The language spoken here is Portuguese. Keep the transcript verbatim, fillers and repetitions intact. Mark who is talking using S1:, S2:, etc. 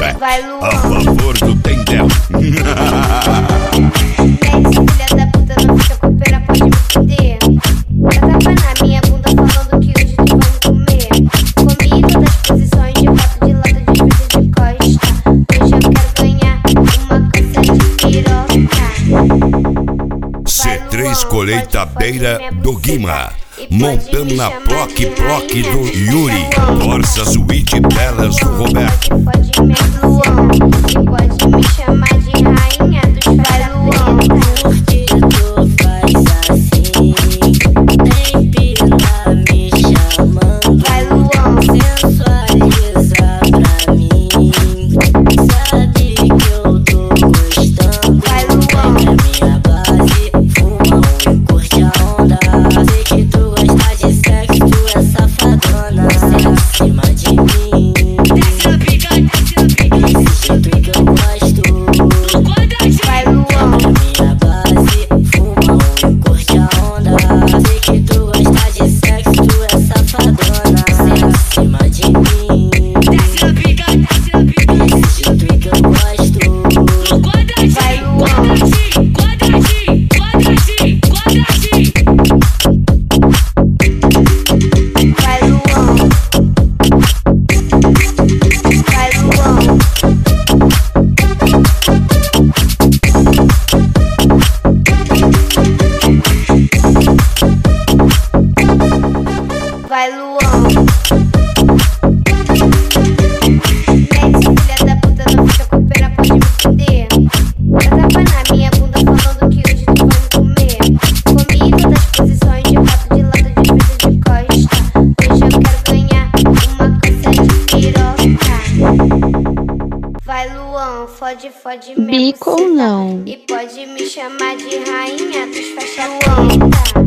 S1: Fat.
S2: Vai, Luan.
S1: A favor do Tendel.
S2: Nex, filha da puta, não fica com pena, pode me fuder. Dá tapa na minha bunda falando que hoje tu vai me comer. Comi todas as posições de quatro de lado, de frente de costa. Hoje eu quero ganhar uma cansa de piroca.
S1: C três Colheita Beira do Guima. Montando na Ploc Ploc do Yuri. Corsa Suíte Belas do Roberto.
S2: Pode me Luan, e pode me chamar de rainha dos vai Luan.
S3: Porque tu faz assim, tem pila me chamando.
S2: Vai Luan,
S3: sensualiza pra mim, sabe que eu tô gostando.
S2: vai Luan,
S3: Vem pra minha base, fuma um e curte a onda. Sei que tu gosta de sexo, tu é safadona. Senta em cima de mim, desce na pica, desce na pica. Desse jeito que eu gosto.
S2: vai Luan,
S3: Minha base, fuma um e curte a onda. Sei que tu gosta de sexo, tu é safadona. Senta em cima de mim, desce na pica, desce na pica. Desse jeito que eu gosto.
S2: vai Luan,
S3: Quadradinho, quadradinho, quadradinho, quadradinho.
S2: vai Luan, vai Luan, vai Luan. Nex, filha da puta, não fica com pena, pode me fuder. Dá tapa na minha bunda falando que hoje tu vai me comer. Comi todas as posições de quatro de lado, de frente de costa. Hoje eu quero ganhar uma cansa de piroca. Vai Luan, fode, fode minha
S4: Bico ou
S2: buceta.
S4: não?
S2: E pode me chamar de rainha dos faixa Luan.